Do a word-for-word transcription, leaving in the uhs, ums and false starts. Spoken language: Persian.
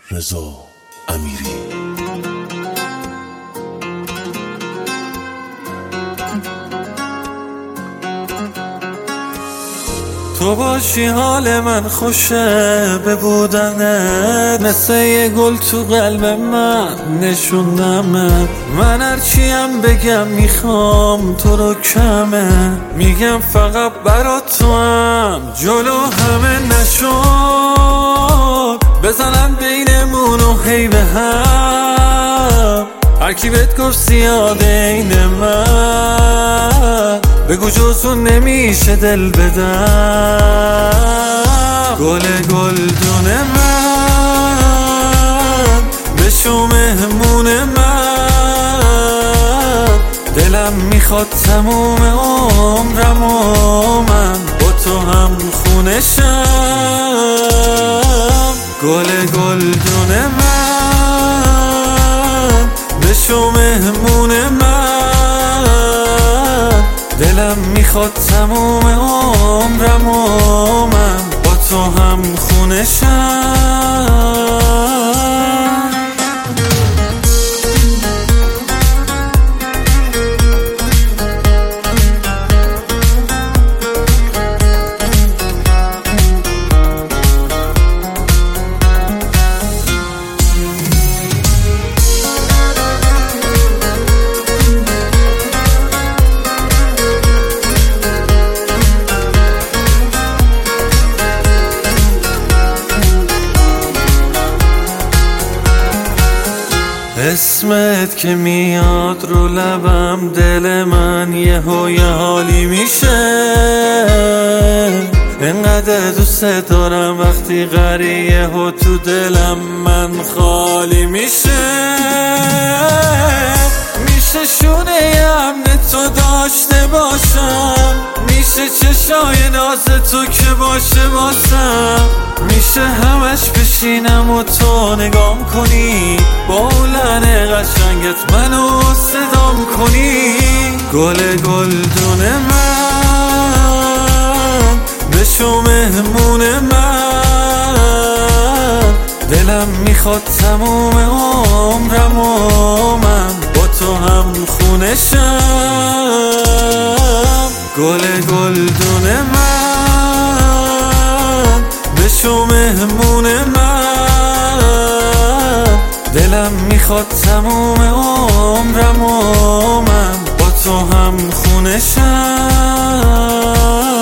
رضا امیری. تو باشی حال من خوشه به بودنت، مثل یه گل تو قلب من نشوندمت. من هرچیم بگم میخوام تو رو کمه، میگم فقط برا تو هم جلو همه نشد. بزنم بینمون و هی به هم، هرکی بهت گفت زیاده این من، بگو جزون نمیشه دل بدم. گل گلدون من بشو مهمون من، دلم میخواد تموم عمرم و من با تو هم خونشم. گل گلدون من بشو مهمون من، دلم میخواد تموم عمرم و من با تو هم خونشم. اسمت که میاد رو لبم، دل من یه و یه حالی میشه. انقدر دوست دارم وقتی غریه و تو دلم من خالی میشه. میشه شونه امن تو داشته باشم، میشه چشای ناز تو که باشه واسم، میشه همش بشینم و تو نگام کنی، با لحن قشنگت منو صدام کنی. گل گلدون من بشو مهمون من، دلم میخواد تموم عمرم و من با تو هم خونشم. گل گلدون من بشو مهمون من، دلم میخواد تموم عمرم و من با تو هم خونشم.